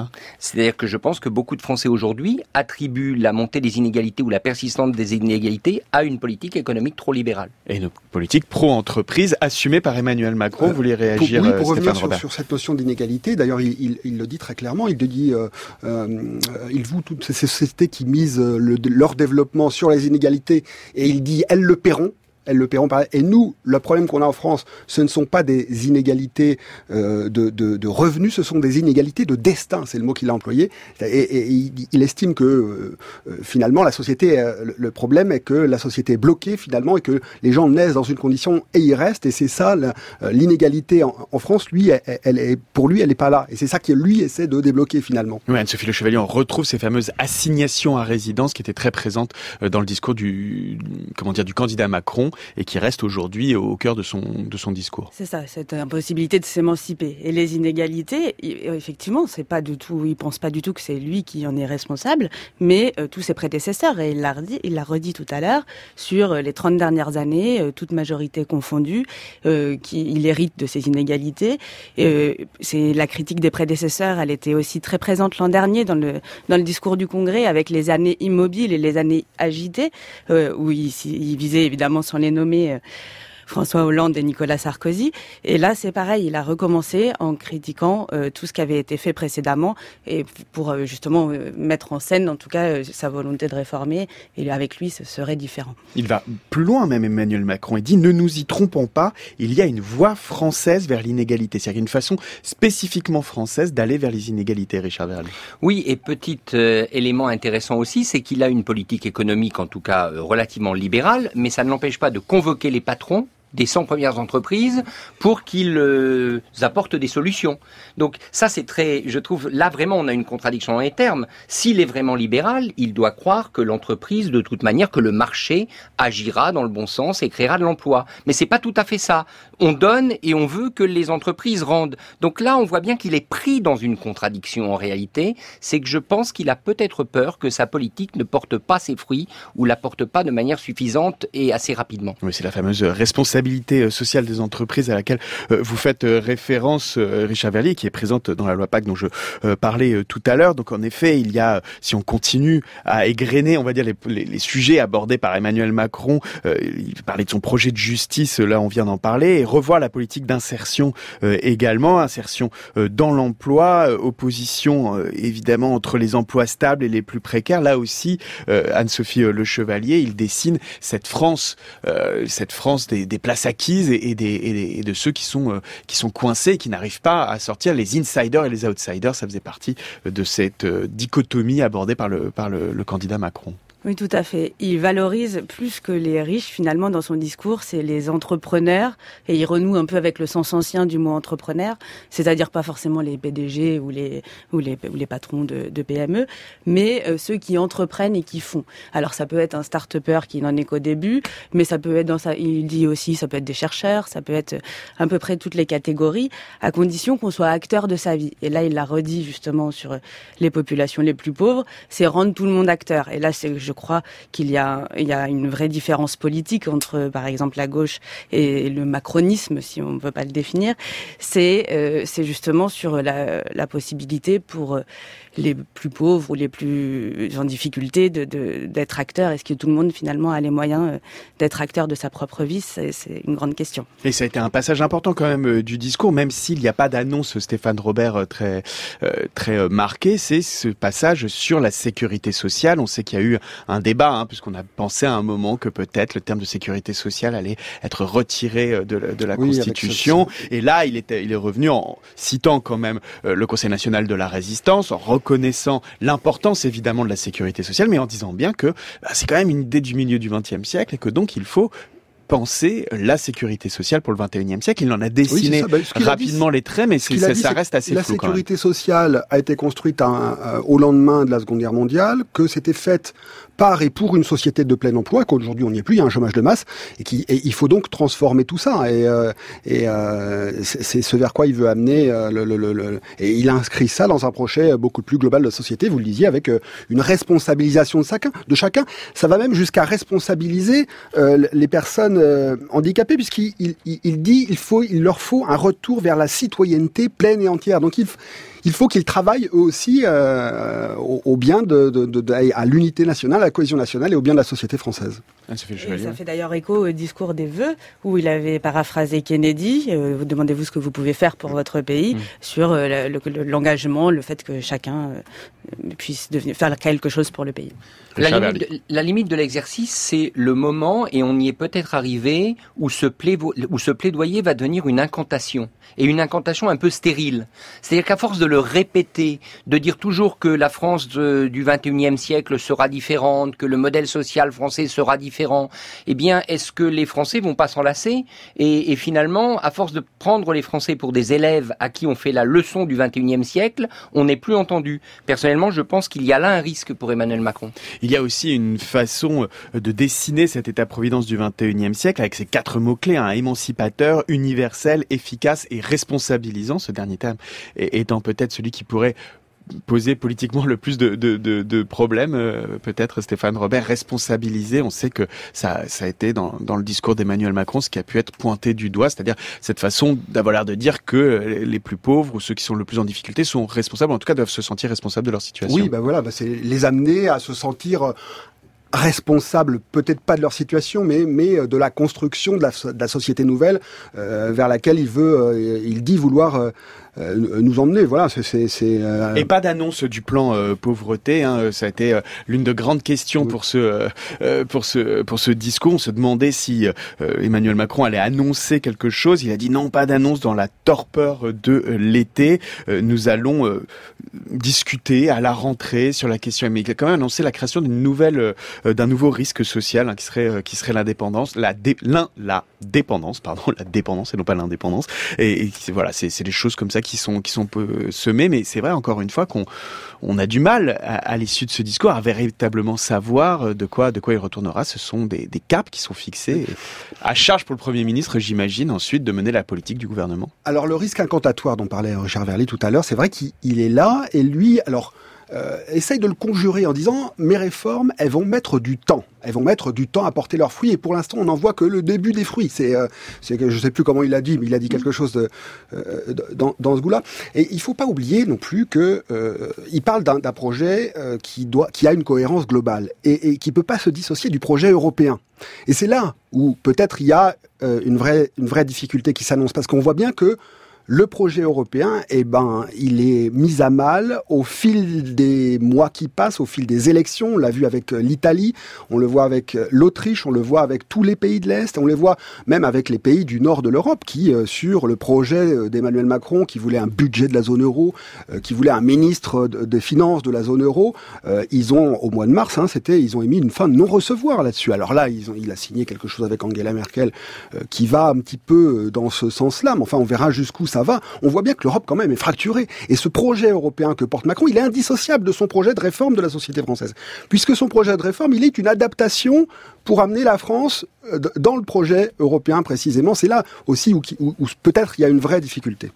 C'est-à-dire que je pense que beaucoup de Français aujourd'hui attribuent la montée des inégalités ou la persistance des inégalités à une politique économique trop libérale. Et une politique pro-entreprise assumée par Emmanuel Macron. Euh, Vous voulez réagir, pour, oui, pour euh, revenir sur, sur cette notion d'inégalité, d'ailleurs il, il, il le dit très clairement, il le dit, euh, euh, il voue toutes ces sociétés qui misent le, leur développement sur les inégalités, et il dit elles le paieront. Elles le paieront par... Et nous, le problème qu'on a en France, ce ne sont pas des inégalités euh, de, de, de revenus, ce sont des inégalités de destin, c'est le mot qu'il a employé. Et, et, et il, il estime que euh, finalement, la société, euh, le problème est que la société est bloquée finalement et que les gens naissent dans une condition et y restent. Et c'est ça, la, l'inégalité en, en France, lui, elle, elle est, pour lui, elle n'est pas là. Et c'est ça qu'il lui essaie de débloquer finalement. Oui, Anne-Sophie Le Chevalier, on retrouve ces fameuses assignations à résidence qui étaient très présentes dans le discours du, comment dire, du candidat Macron, et qui reste aujourd'hui au cœur de son, de son discours. C'est ça, cette impossibilité de s'émanciper. Et les inégalités, effectivement, c'est pas du tout, il pense pas du tout que c'est lui qui en est responsable, mais euh, tous ses prédécesseurs, et il l'a redit, il l'a redit tout à l'heure, sur les trente dernières années, euh, toute majorité confondue, euh, qui, il hérite de ces inégalités. Euh, c'est la critique des prédécesseurs, elle était aussi très présente l'an dernier dans le, dans le discours du Congrès, avec les années immobiles et les années agitées, euh, où il, il visait évidemment, sans les nommer, euh, François Hollande et Nicolas Sarkozy. Et là, c'est pareil, il a recommencé en critiquant euh, tout ce qui avait été fait précédemment, et pour euh, justement euh, mettre en scène, en tout cas, euh, sa volonté de réformer. Et avec lui, ce serait différent. Il va plus loin même, Emmanuel Macron. Il dit « Ne nous y trompons pas, il y a une voie française vers l'inégalité ». C'est-à-dire une façon spécifiquement française d'aller vers les inégalités, Richard Verly. Oui, et petit euh, élément intéressant aussi, c'est qu'il a une politique économique, en tout cas euh, relativement libérale, mais ça ne l'empêche pas de convoquer les patrons des cent premières entreprises pour qu'ils euh, apportent des solutions. Donc ça c'est très, je trouve, là vraiment on a une contradiction dans les termes. S'il est vraiment libéral, il doit croire que l'entreprise, de toute manière, que le marché agira dans le bon sens et créera de l'emploi. Mais c'est pas tout à fait ça. On donne et on veut que les entreprises rendent. Donc là on voit bien qu'il est pris dans une contradiction en réalité. C'est que je pense qu'il a peut-être peur que sa politique ne porte pas ses fruits ou la porte pas de manière suffisante et assez rapidement. Oui, c'est la fameuse responsabilité sociale des entreprises à laquelle euh, vous faites euh, référence, euh, Richard Verly, qui est présente dans la loi Pacte dont je euh, parlais euh, tout à l'heure. Donc en effet, il y a, si on continue à égrener, on va dire, les, les, les sujets abordés par Emmanuel Macron, euh, il parlait de son projet de justice, là on vient d'en parler, et revoir la politique d'insertion euh, également, insertion euh, dans l'emploi, euh, opposition euh, évidemment entre les emplois stables et les plus précaires. Là aussi, euh, Anne-Sophie Le Chevalier, il dessine cette France, euh, cette France des, des places acquises et, et, des, et, des, et de ceux qui sont, euh, qui sont coincés et qui n'arrivent pas à sortir. Les insiders et les outsiders, ça faisait partie de cette euh, dichotomie abordée par le, par le, le candidat Macron. Oui, tout à fait. Il valorise plus que les riches, finalement, dans son discours, c'est les entrepreneurs, et il renoue un peu avec le sens ancien du mot entrepreneur, c'est-à-dire pas forcément les P D G ou les ou les, ou les patrons de, de P M E, mais euh, ceux qui entreprennent et qui font. Alors ça peut être un start-upper qui n'en est qu'au début, mais ça peut être dans sa, il dit aussi, ça peut être des chercheurs, ça peut être à peu près toutes les catégories, à condition qu'on soit acteur de sa vie. Et là, il l'a redit justement sur les populations les plus pauvres, c'est rendre tout le monde acteur. Et là, c'est je crois qu'il y a, il y a une vraie différence politique entre, par exemple, la gauche et le macronisme, si on ne veut pas le définir. C'est, euh, c'est justement sur la, la possibilité pour les plus pauvres ou les plus en difficulté de, de, d'être acteurs. Est-ce que tout le monde, finalement, a les moyens d'être acteur de sa propre vie? C'est, c'est une grande question. Et ça a été un passage important quand même euh, du discours, même s'il n'y a pas d'annonce, Stéphane Robert, euh, très euh, très euh, marqué, c'est ce passage sur la sécurité sociale. On sait qu'il y a eu un débat, hein, puisqu'on a pensé à un moment que peut-être le terme de sécurité sociale allait être retiré de la, de la oui, Constitution. Et là, il, était, il est revenu en citant quand même euh, le Conseil national de la résistance, en reconnaissant l'importance évidemment de la sécurité sociale, mais en disant bien que bah, c'est quand même une idée du milieu du vingtième siècle et que donc il faut penser la sécurité sociale pour le vingt et unième siècle. Il en a dessiné oui, bah, rapidement dit, les traits, mais c'est, ça, dit, ça reste assez la flou. La sécurité sociale a été construite un, euh, au lendemain de la Seconde Guerre mondiale, que c'était faite par et pour une société de plein emploi, qu'aujourd'hui on n'y est plus, il y a un chômage de masse, et, qui, et il faut donc transformer tout ça. Et, euh, et euh, c'est, c'est ce vers quoi il veut amener, euh, le, le, le, le, et il inscrit ça dans un projet beaucoup plus global de la société, vous le disiez, avec euh, une responsabilisation de chacun, de chacun. Ça va même jusqu'à responsabiliser euh, les personnes euh, handicapées, puisqu'il il, il, il dit il faut, il leur faut un retour vers la citoyenneté pleine et entière. Donc il Il faut qu'ils travaillent eux aussi euh, au, au bien de, de, de, de, à l'unité nationale, à la cohésion nationale et au bien de la société française. Ah, ça, fait et ça fait d'ailleurs écho au discours des vœux où il avait paraphrasé Kennedy. Euh, vous demandez-vous ce que vous pouvez faire pour votre pays mmh. sur euh, le, le, l'engagement, le fait que chacun euh, puisse devenir, faire quelque chose pour le pays. La limite, de, la limite de l'exercice, c'est le moment, et on y est peut-être arrivé, où ce, plaido- où ce plaidoyer va devenir une incantation, et une incantation un peu stérile. C'est-à-dire qu'à force de le répéter, de dire toujours que la France de, du vingt et unième siècle sera différente, que le modèle social français sera différent, eh bien, est-ce que les Français vont pas s'en lasser ? Et, et finalement, à force de prendre les Français pour des élèves à qui on fait la leçon du vingt et unième siècle, on n'est plus entendu. Personnellement, je pense qu'il y a là un risque pour Emmanuel Macron. Il y a aussi une façon de dessiner cet État-providence du vingt et unième siècle avec ces quatre mots-clés, hein, émancipateur, universel, efficace et responsabilisant, ce dernier terme étant peut-être celui qui pourrait poser politiquement le plus de, de, de, de problèmes, euh, peut-être Stéphane Robert, responsabiliser. On sait que ça, ça a été dans, dans le discours d'Emmanuel Macron ce qui a pu être pointé du doigt, c'est-à-dire cette façon d'avoir l'air de dire que les plus pauvres ou ceux qui sont le plus en difficulté sont responsables, en tout cas doivent se sentir responsables de leur situation. Oui, bah voilà, bah c'est les amener à se sentir responsables, peut-être pas de leur situation, mais mais de la construction de la, de la société nouvelle euh, vers laquelle il veut, euh, il dit vouloir euh, euh, nous emmener. Voilà, c'est c'est. c'est euh... Et pas d'annonce du plan euh, pauvreté. Hein, ça a été euh, l'une de grandes questions oui. pour ce euh, pour ce pour ce discours. On se demandait si euh, Emmanuel Macron allait annoncer quelque chose. Il a dit non, pas d'annonce dans la torpeur de euh, l'été. Euh, nous allons euh, discuter à la rentrée sur la question. Mais il a quand même annoncé la création d'une nouvelle euh, d'un nouveau risque social hein, qui serait euh, qui serait l'indépendance, la dé, l'un, la dépendance, pardon, la dépendance et non pas l'indépendance. Et, et voilà, c'est c'est des choses comme ça qui sont qui sont peu semées, mais c'est vrai encore une fois qu'on on a du mal à, à l'issue de ce discours à véritablement savoir de quoi de quoi il retournera. Ce sont des des caps qui sont fixés et à charge pour le Premier ministre, j'imagine, ensuite de mener la politique du gouvernement. Alors le risque incantatoire dont parlait Richard Verly tout à l'heure, c'est vrai qu'il il est là et lui, alors. Euh, essaye de le conjurer en disant mes réformes, elles vont mettre du temps, elles vont mettre du temps à porter leurs fruits et pour l'instant on n'en voit que le début des fruits. C'est, euh, c'est que je sais plus comment il l'a dit, mais il a dit quelque chose de, euh, dans, dans ce goût-là. Et il faut pas oublier non plus que euh, il parle d'un, d'un projet euh, qui doit, qui a une cohérence globale et, et qui peut pas se dissocier du projet européen. Et c'est là où peut-être il y a euh, une vraie, une vraie difficulté qui s'annonce parce qu'on voit bien que le projet européen, eh ben, il est mis à mal au fil des mois qui passent, au fil des élections. On l'a vu avec l'Italie, on le voit avec l'Autriche, on le voit avec tous les pays de l'Est, on les voit même avec les pays du nord de l'Europe qui, sur le projet d'Emmanuel Macron, qui voulait un budget de la zone euro, qui voulait un ministre des Finances de la zone euro, ils ont, au mois de mars, hein, c'était, ils ont émis une fin de non-recevoir là-dessus. Alors là, ils ont, il a signé quelque chose avec Angela Merkel qui va un petit peu dans ce sens-là, mais enfin, on verra jusqu'où ça va. On voit bien que l'Europe quand même est fracturée. Et ce projet européen que porte Macron, il est indissociable de son projet de réforme de la société française. Puisque son projet de réforme, il est une adaptation pour amener la France dans le projet européen précisément. C'est là aussi où, où, où peut-être il y a une vraie difficulté.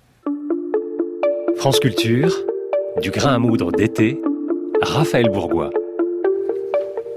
France Culture, du grain à moudre d'été, Raphaël Bourgois.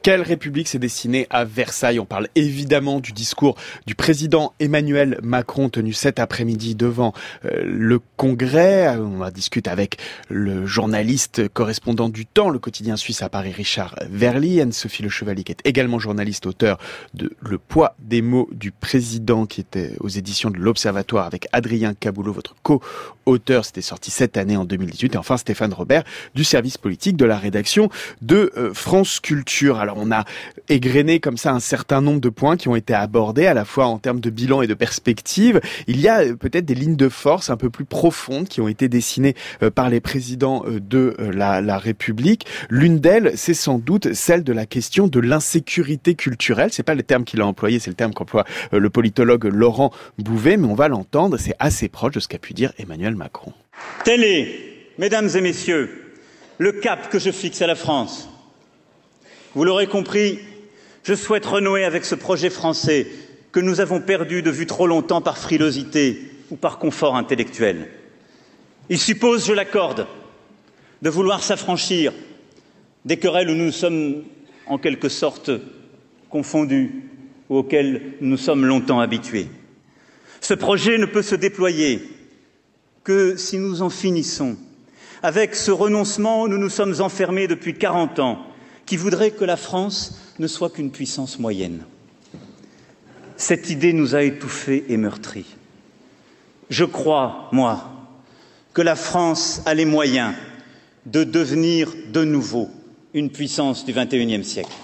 Quelle République s'est dessinée à Versailles? On parle évidemment du discours du président Emmanuel Macron tenu cet après-midi devant euh, le Congrès. On va discuter avec le journaliste correspondant du Temps, le quotidien suisse à Paris, Richard Verly, Anne-Sophie Le Chevalier, qui est également journaliste, auteur de Le poids des mots du président, qui était aux éditions de l'Observatoire avec Adrien Caboulot, votre co-auteur. C'était sorti cette année en deux mille dix-huit. Et enfin Stéphane Robert du service politique de la rédaction de euh, France Culture. Alors on a égrené comme ça un certain nombre de points qui ont été abordés à la fois en termes de bilan et de perspective. Il y a peut-être des lignes de force un peu plus profondes qui ont été dessinées par les présidents de la, la République. L'une d'elles, c'est sans doute celle de la question de l'insécurité culturelle. C'est pas le terme qu'il a employé, c'est le terme qu'emploie le politologue Laurent Bouvet, mais on va l'entendre, c'est assez proche de ce qu'a pu dire Emmanuel Macron. Tel est, mesdames et messieurs, le cap que je fixe à la France. Vous l'aurez compris, je souhaite renouer avec ce projet français que nous avons perdu de vue trop longtemps par frilosité ou par confort intellectuel. Il suppose, je l'accorde, de vouloir s'affranchir des querelles où nous sommes en quelque sorte confondus ou auxquelles nous sommes longtemps habitués. Ce projet ne peut se déployer que si nous en finissons avec ce renoncement où nous nous sommes enfermés depuis quarante ans, qui voudrait que la France ne soit qu'une puissance moyenne. Cette idée nous a étouffés et meurtris. Je crois, moi, que la France a les moyens de devenir de nouveau une puissance du vingt et unième siècle.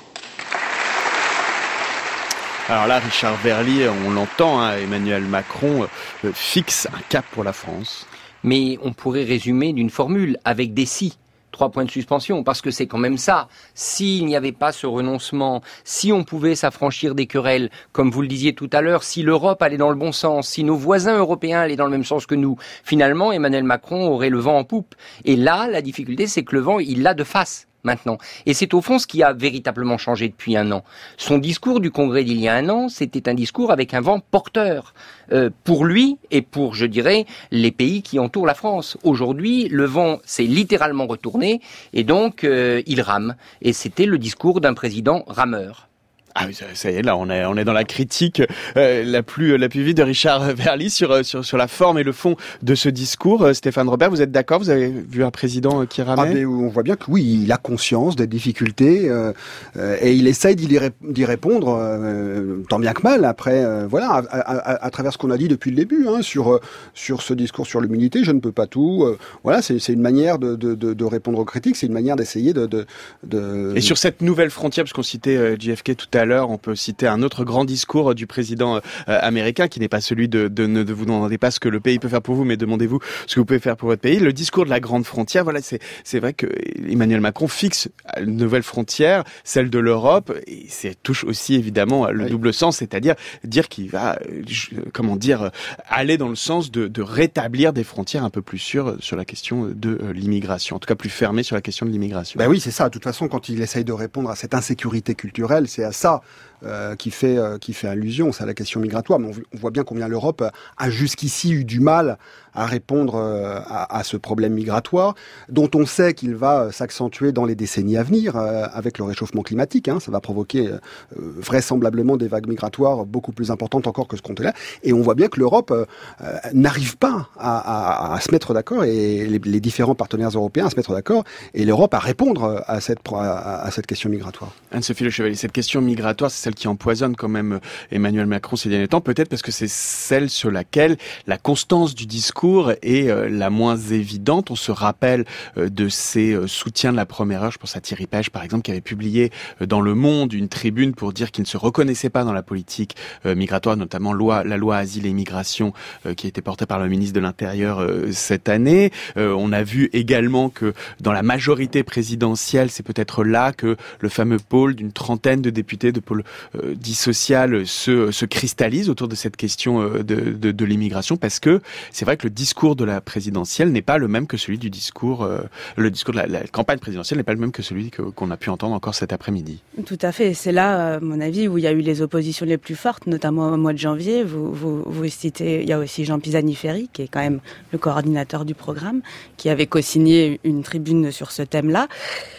Alors là, Richard Verly, on l'entend, hein, Emmanuel Macron euh, fixe un cap pour la France. Mais on pourrait résumer d'une formule avec des si. Trois points de suspension, parce que c'est quand même ça. S'il n'y avait pas ce renoncement, si on pouvait s'affranchir des querelles, comme vous le disiez tout à l'heure, si l'Europe allait dans le bon sens, si nos voisins européens allaient dans le même sens que nous, finalement, Emmanuel Macron aurait le vent en poupe. Et là, la difficulté, c'est que le vent, il l'a de face maintenant. Et c'est au fond ce qui a véritablement changé depuis un an. Son discours du Congrès d'il y a un an, c'était un discours avec un vent porteur. Euh, pour lui et pour, je dirais, les pays qui entourent la France. Aujourd'hui, le vent s'est littéralement retourné et donc euh, il rame. Et c'était le discours d'un président rameur. Ah oui, ça y est, là, on est, on est dans la critique euh, la plus, la plus vive de Richard Verly sur, sur, sur la forme et le fond de ce discours. Euh, Stéphane Robert, vous êtes d'accord? Vous avez vu un président qui ramait? Ah, mais on voit bien que oui, il a conscience des difficultés euh, euh, et il essaye d'y, ré- d'y répondre euh, tant bien que mal. Après, euh, voilà, à, à, à travers ce qu'on a dit depuis le début hein, sur euh, sur ce discours sur l'immunité, je ne peux pas tout. Euh, voilà, c'est, c'est une manière de, de, de, de répondre aux critiques, c'est une manière d'essayer de, de, de... Et sur cette nouvelle frontière, parce qu'on citait euh, J F K tout à l'heure, on peut citer un autre grand discours du président euh, américain qui n'est pas celui de, de ne de vous demandez pas ce que le pays peut faire pour vous, mais demandez-vous ce que vous pouvez faire pour votre pays. Le discours de la grande frontière, voilà, c'est c'est vrai que Emmanuel Macron fixe une nouvelle frontière, celle de l'Europe, et ça touche aussi évidemment le oui. double sens, c'est-à-dire dire qu'il va, comment dire, aller dans le sens de, de rétablir des frontières un peu plus sûres sur la question de l'immigration, en tout cas plus fermées sur la question de l'immigration. Ben oui, c'est ça. De toute façon, quand il essaye de répondre à cette insécurité culturelle, c'est à ça Euh, qui fait euh, qui fait allusion, c'est à la question migratoire. Mais on, on voit bien combien l'Europe a jusqu'ici eu du mal à répondre euh, à, à ce problème migratoire, dont on sait qu'il va s'accentuer dans les décennies à venir euh, avec le réchauffement climatique. Hein, ça va provoquer euh, vraisemblablement des vagues migratoires beaucoup plus importantes encore que ce qu'on était là. Et on voit bien que l'Europe euh, n'arrive pas à, à, à se mettre d'accord, et les, les différents partenaires européens à se mettre d'accord, et l'Europe à répondre à cette à, à cette question migratoire. Anne-Sophie Le Chevalier, cette question migratoire, c'est celle qui empoisonne quand même Emmanuel Macron ces derniers temps, peut-être parce que c'est celle sur laquelle la constance du discours est euh, la moins évidente. On se rappelle euh, de ses euh, soutiens de la première heure, je pense à Thierry Pech par exemple, qui avait publié euh, dans Le Monde une tribune pour dire qu'il ne se reconnaissait pas dans la politique euh, migratoire, notamment loi, la loi Asile et Immigration euh, qui a été portée par le ministre de l'Intérieur euh, cette année. Euh, on a vu également que dans la majorité présidentielle, c'est peut-être là que le fameux pôle d'une trentaine de députés de pôle Euh, dit social se, se cristallise autour de cette question euh, de, de, de l'immigration, parce que c'est vrai que le discours de la présidentielle n'est pas le même que celui du discours, euh, le discours de la, la campagne présidentielle n'est pas le même que celui que, qu'on a pu entendre encore cet après-midi. Tout à fait. C'est là, à mon avis, où il y a eu les oppositions les plus fortes, notamment au mois de janvier. Vous, vous, vous citez, il y a aussi Jean Pisani-Ferry, qui est quand même le coordinateur du programme, qui avait co-signé une tribune sur ce thème-là.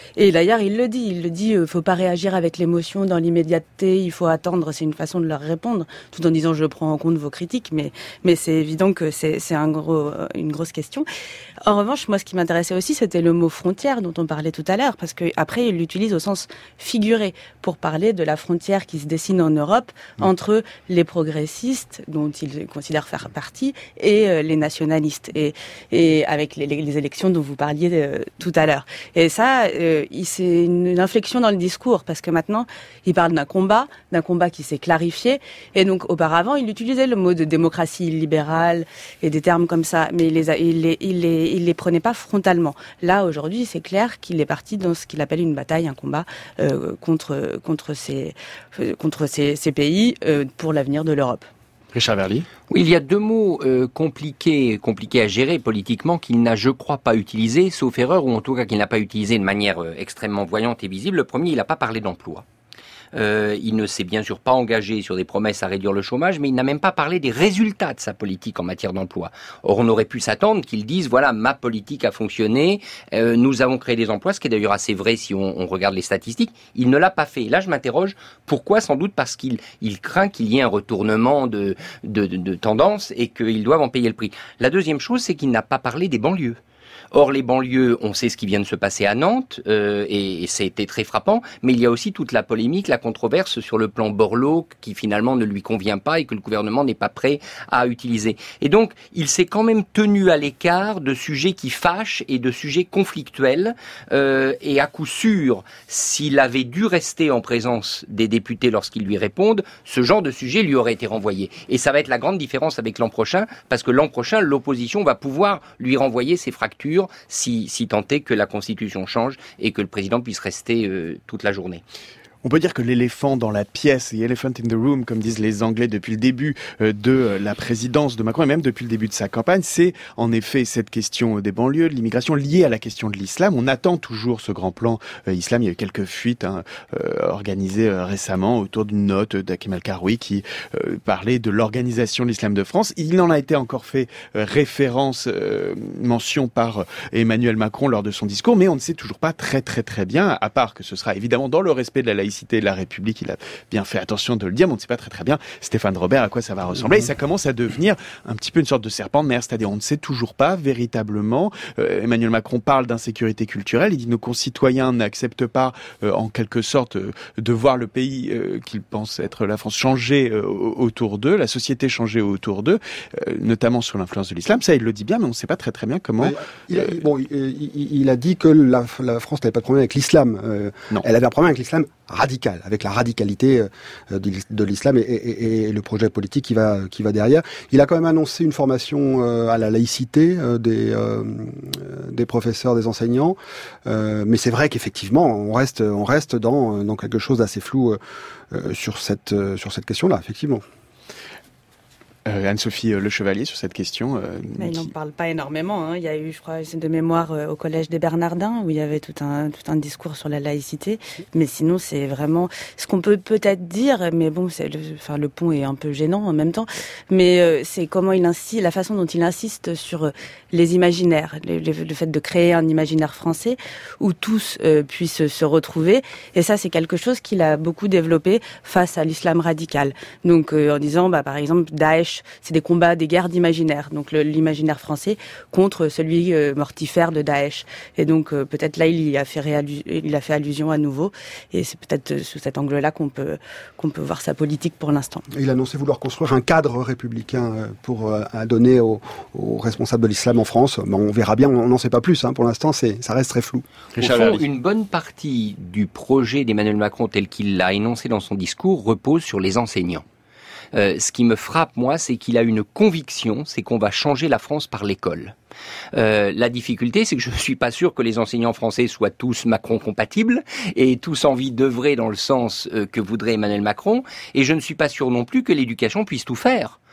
Et d'ailleurs, il le dit, il le dit, euh, faut pas réagir avec l'émotion dans l'immédiateté, il faut attendre, c'est une façon de leur répondre, tout en disant je prends en compte vos critiques, mais mais c'est évident que c'est c'est un gros une grosse question. En revanche, moi, ce qui m'intéressait aussi, c'était le mot frontière dont on parlait tout à l'heure, parce que après, il l'utilise au sens figuré pour parler de la frontière qui se dessine en Europe mmh. entre les progressistes, dont il considère faire partie, et euh, les nationalistes, et et avec les, les, les élections dont vous parliez euh, tout à l'heure. Et ça, euh, c'est une, une inflexion dans le discours, parce que maintenant, il parle d'un combat, d'un combat qui s'est clarifié, et donc auparavant, il utilisait le mot de démocratie libérale et des termes comme ça, mais il les, a, il les, il les, il les prenait pas frontalement. Là, aujourd'hui, c'est clair qu'il est parti dans ce qu'il appelle une bataille, un combat euh, contre contre ces euh, contre ces, ces pays euh, pour l'avenir de l'Europe. Richard Verly. Oui, il y a deux mots euh, compliqués, compliqués à gérer politiquement qu'il n'a, je crois, pas utilisé, sauf erreur, ou en tout cas qu'il n'a pas utilisé de manière euh, extrêmement voyante et visible. Le premier, il n'a pas parlé d'emploi. Euh, il ne s'est bien sûr pas engagé sur des promesses à réduire le chômage, mais il n'a même pas parlé des résultats de sa politique en matière d'emploi. Or, on aurait pu s'attendre qu'il dise, voilà, ma politique a fonctionné, euh, nous avons créé des emplois, ce qui est d'ailleurs assez vrai si on, on regarde les statistiques. Il ne l'a pas fait. Là, je m'interroge, pourquoi? Sans doute parce qu'il il craint qu'il y ait un retournement de, de, de, de tendance et qu'ils doivent en payer le prix. La deuxième chose, c'est qu'il n'a pas parlé des banlieues. Or, les banlieues, on sait ce qui vient de se passer à Nantes, euh, et, et c'était très frappant, mais il y a aussi toute la polémique, la controverse sur le plan Borloo, qui finalement ne lui convient pas et que le gouvernement n'est pas prêt à utiliser. Et donc, il s'est quand même tenu à l'écart de sujets qui fâchent et de sujets conflictuels, euh, et à coup sûr, s'il avait dû rester en présence des députés lorsqu'ils lui répondent, ce genre de sujet lui aurait été renvoyé. Et ça va être la grande différence avec l'an prochain, parce que l'an prochain, l'opposition va pouvoir lui renvoyer ses fractures, si, si tant est que la Constitution change et que le président puisse rester euh, toute la journée. On peut dire que l'éléphant dans la pièce, the elephant in the room, comme disent les Anglais depuis le début de la présidence de Macron et même depuis le début de sa campagne, c'est en effet cette question des banlieues, de l'immigration liée à la question de l'islam. On attend toujours ce grand plan euh, islam. Il y a eu quelques fuites hein, euh, organisées euh, récemment autour d'une note d'Hakim El-Karoui qui euh, parlait de l'organisation de l'islam de France. Il en a été encore fait euh, référence, euh, mention par Emmanuel Macron lors de son discours, mais on ne sait toujours pas très très très bien, à part que ce sera évidemment dans le respect de la laïcité de la République, il a bien fait attention de le dire, mais on ne sait pas très très bien, Stéphane Robert, à quoi ça va ressembler. Et ça commence à devenir un petit peu une sorte de serpent de mer, c'est-à-dire on ne sait toujours pas véritablement. Euh, Emmanuel Macron parle d'insécurité culturelle, il dit nos concitoyens n'acceptent pas euh, en quelque sorte euh, de voir le pays euh, qu'ils pensent être la France changer euh, autour d'eux, la société changer autour d'eux, euh, notamment sur l'influence de l'islam. Ça, il le dit bien, mais on ne sait pas très très bien comment... Ouais, il, a, euh, bon, il, il, il a dit que la, la France n'avait pas de problème avec l'islam. Euh, non. Elle avait un problème avec l'islam radical, avec la radicalité de l'islam et, et, et le projet politique qui va, qui va derrière. Il a quand même annoncé une formation à la laïcité des, des professeurs, des enseignants, mais c'est vrai qu'effectivement, on reste, on reste dans, dans quelque chose d'assez flou sur cette, sur cette question-là, effectivement. Euh, Anne-Sophie Le Chevalier sur cette question. Euh, Mais qui... Il n'en parle pas énormément. Hein. Il y a eu, je crois, de mémoire euh, au Collège des Bernardins où il y avait tout un tout un discours sur la laïcité. Mais sinon, c'est vraiment ce qu'on peut peut-être dire. Mais bon, c'est le, enfin le pont est un peu gênant en même temps. Mais euh, c'est comment il insiste, la façon dont il insiste sur euh, les imaginaires, le, le, le fait de créer un imaginaire français où tous euh, puissent se retrouver. Et ça, c'est quelque chose qu'il a beaucoup développé face à l'islam radical. Donc, euh, en disant, bah par exemple, Daesh. C'est des combats, des guerres d'imaginaire. Donc le, l'imaginaire français contre celui euh, mortifère de Daesh. Et donc euh, peut-être là il y a fait réallu- il a fait allusion à nouveau. Et c'est peut-être euh, sous cet angle-là qu'on peut qu'on peut voir sa politique pour l'instant. Il a annoncé vouloir construire un cadre républicain euh, pour euh, à donner aux, aux responsables de l'islam en France. Bon, on verra bien. On n'en sait pas plus. Hein. Pour l'instant, c'est ça reste très flou. Au fond, une bonne partie du projet d'Emmanuel Macron tel qu'il l'a énoncé dans son discours repose sur les enseignants. Euh, ce qui me frappe, moi, c'est qu'il a une conviction, c'est qu'on va changer la France par l'école. Euh, la difficulté, c'est que je ne suis pas sûr que les enseignants français soient tous Macron-compatibles et tous envie d'œuvrer dans le sens euh, que voudrait Emmanuel Macron, et je ne suis pas sûr non plus que l'éducation puisse tout faire.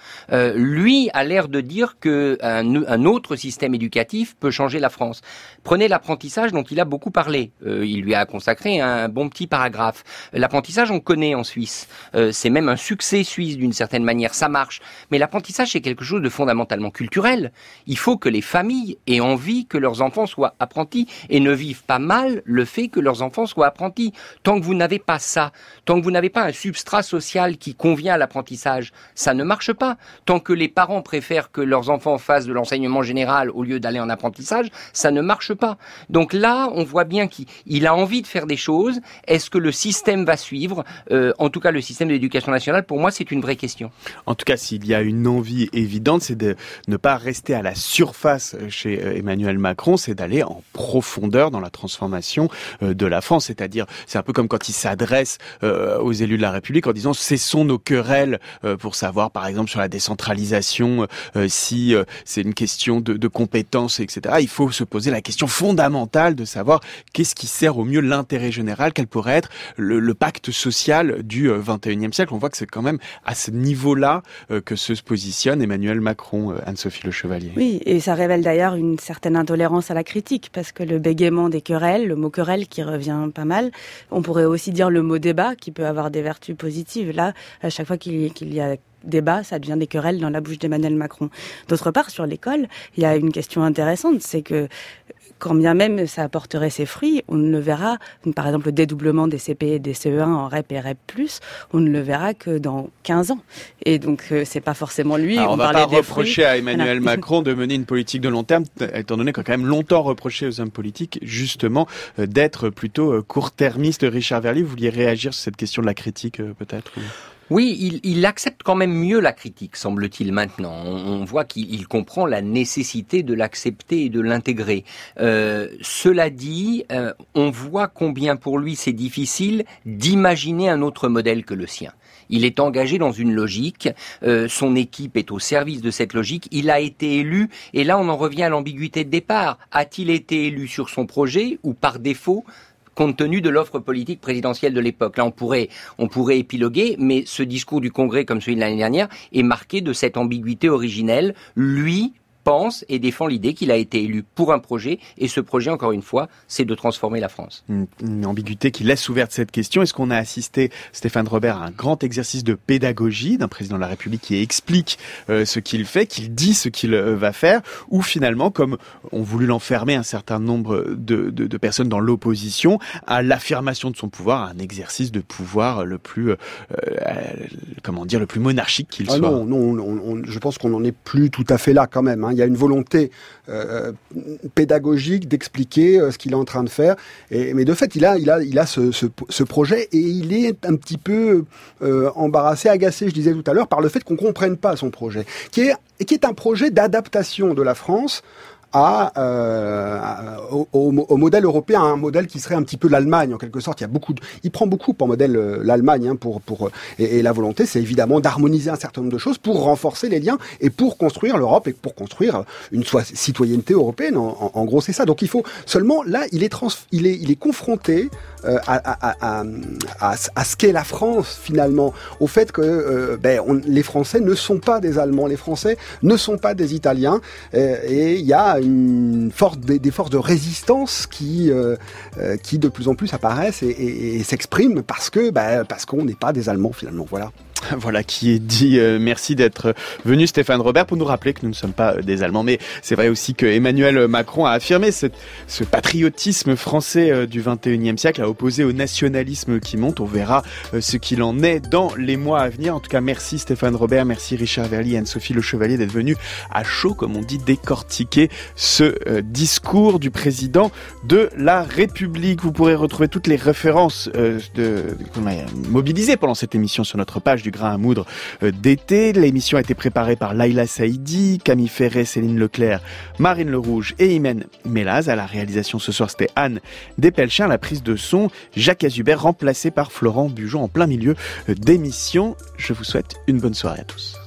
Euh, lui a l'air de dire que un, un autre système éducatif peut changer la France. Prenez l'apprentissage dont il a beaucoup parlé. Euh, il lui a consacré un bon petit paragraphe. L'apprentissage, on connaît en Suisse. Euh, c'est même un succès suisse d'une certaine manière. Ça marche. Mais l'apprentissage, c'est quelque chose de fondamentalement culturel. Il faut que les familles aient envie que leurs enfants soient apprentis et ne vivent pas mal le fait que leurs enfants soient apprentis. Tant que vous n'avez pas ça, tant que vous n'avez pas un substrat social qui convient à l'apprentissage, ça ne marche pas. Tant que les parents préfèrent que leurs enfants fassent de l'enseignement général au lieu d'aller en apprentissage, ça ne marche pas. Donc là, on voit bien qu'il il a envie de faire des choses. Est-ce que le système va suivre ? euh, En tout cas, le système d'éducation nationale, pour moi, c'est une vraie question. En tout cas, s'il y a une envie évidente, c'est de ne pas rester à la surface chez Emmanuel Macron, c'est d'aller en profondeur dans la transformation de la France. C'est-à-dire, c'est un peu comme quand il s'adresse euh, aux élus de la République en disant « cessons nos querelles euh, pour savoir, par exemple, sur la décentralisation, euh, si euh, c'est une question de, de compétences, et cetera » Il faut se poser la question fondamentale de savoir qu'est-ce qui sert au mieux l'intérêt général, quel pourrait être le, le pacte social du vingt et unième siècle. On voit que c'est quand même à ce niveau-là euh, que se positionne Emmanuel Macron, euh, Anne-Sophie Le Chevalier. Oui, et ça révèle d'ailleurs une certaine intolérance à la critique, parce que le bégaiement des querelles, le mot querelle qui revient pas mal, on pourrait aussi dire le mot débat qui peut avoir des vertus positives. Là, à chaque fois qu'il, qu'il y a débat, ça devient des querelles dans la bouche d'Emmanuel Macron. D'autre part, sur l'école, il y a une question intéressante, c'est que quand bien même ça apporterait ses fruits, on ne le verra, par exemple le dédoublement des C P et des C E un en R E P et R E P plus, on ne le verra que dans quinze ans. Et donc euh, c'est pas forcément lui. Alors, on ne va pas reprocher fruits. à Emmanuel voilà. Macron de mener une politique de long terme, étant donné qu'on a quand même longtemps reproché aux hommes politiques justement euh, d'être plutôt euh, court-termistes. Richard Verly, vous vouliez réagir sur cette question de la critique euh, peut-être ou... Oui, il, il accepte quand même mieux la critique, semble-t-il maintenant. On, on voit qu'il il comprend la nécessité de l'accepter et de l'intégrer. Euh, cela dit, euh, on voit combien pour lui c'est difficile d'imaginer un autre modèle que le sien. Il est engagé dans une logique, euh, son équipe est au service de cette logique, il a été élu, et là on en revient à l'ambiguïté de départ. A-t-il été élu sur son projet ou par défaut compte tenu de l'offre politique présidentielle de l'époque? Là, on pourrait, on pourrait épiloguer, mais ce discours du Congrès, comme celui de l'année dernière, est marqué de cette ambiguïté originelle. Lui pense et défend l'idée qu'il a été élu pour un projet, et ce projet, encore une fois, c'est de transformer la France. Une, une ambiguïté qui laisse ouverte cette question. Est-ce qu'on a assisté, Stéphane Robert, à un grand exercice de pédagogie d'un président de la République qui explique euh, ce qu'il fait, qu'il dit ce qu'il euh, va faire, ou finalement, comme on voulu l'enfermer un certain nombre de, de, de personnes dans l'opposition, à l'affirmation de son pouvoir, à un exercice de pouvoir le plus, euh, euh, comment dire, le plus monarchique qu'il ah soit? Non, non, on, on, je pense qu'on n'en est plus tout à fait là quand même, hein. Il y a une volonté euh, pédagogique d'expliquer euh, ce qu'il est en train de faire. Et, mais de fait, il a, il a, il a ce, ce, ce projet et il est un petit peu euh, embarrassé, agacé, je disais tout à l'heure, par le fait qu'on comprenne pas son projet, qui est, qui est un projet d'adaptation de la France à, euh, au, au, au modèle européen, un modèle qui serait un petit peu l'Allemagne en quelque sorte. Il y a beaucoup, de, il prend beaucoup pour modèle euh, l'Allemagne hein, pour pour et, et la volonté, c'est évidemment d'harmoniser un certain nombre de choses pour renforcer les liens et pour construire l'Europe et pour construire une citoyenneté européenne. En, en, en gros, c'est ça. Donc il faut seulement là, il est trans, il est il est confronté euh, à, à, à, à, à ce qu'est la France finalement, au fait que euh, ben on, les Français ne sont pas des Allemands, les Français ne sont pas des Italiens euh, et il y a une force, des, des forces de résistance qui, euh, euh, qui de plus en plus apparaissent et, et, et s'expriment parce que, bah, parce qu'on n'est pas des Allemands finalement. Voilà. Voilà qui est dit. Euh, merci d'être venu, Stéphane Robert, pour nous rappeler que nous ne sommes pas des Allemands. Mais c'est vrai aussi que Emmanuel Macron a affirmé ce, ce patriotisme français euh, du vingt et unième siècle, à opposer au nationalisme qui monte. On verra euh, ce qu'il en est dans les mois à venir. En tout cas, merci Stéphane Robert, merci Richard Verly et Anne-Sophie Le Chevalier d'être venus à chaud, comme on dit, décortiquer ce euh, discours du président de la République. Vous pourrez retrouver toutes les références euh, de, de, mobilisées pendant cette émission sur notre page du Grain à moudre d'été. L'émission a été préparée par Laïla Saïdi, Camille Ferret, Céline Leclerc, Marine Le Rouge et Imen Mélaz. À la réalisation ce soir, c'était Anne Despelchins. La prise de son, Jacques Azubert, remplacé par Florent Bujon en plein milieu d'émission. Je vous souhaite une bonne soirée à tous.